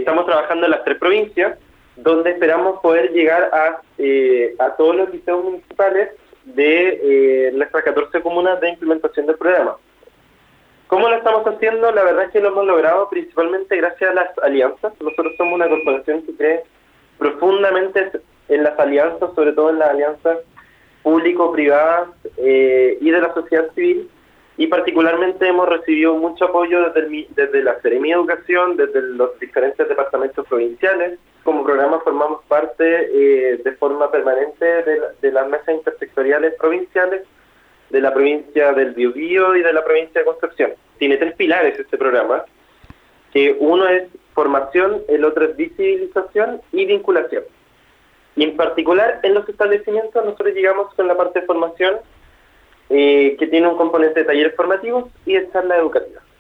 Estamos trabajando en las 3 provincias, donde esperamos poder llegar a todos los liceos municipales de nuestras 14 comunas de implementación del programa. ¿Cómo lo estamos haciendo? La verdad es que lo hemos logrado principalmente gracias a las alianzas. Nosotros somos una corporación que cree profundamente en las alianzas, sobre todo en las alianzas público-privadas y de la sociedad civil, y particularmente hemos recibido mucho apoyo desde la Seremía de Educación, desde los diferentes departamentos provinciales. Como programa formamos parte de forma permanente de las mesas intersectoriales provinciales, de la provincia del Biobío y de la provincia de Concepción. Tiene 3 pilares este programa, que uno es formación, el otro es visibilización y vinculación. Y en particular en los establecimientos nosotros llegamos con la parte de formación, que tiene un componente de talleres formativos y de charla educativa.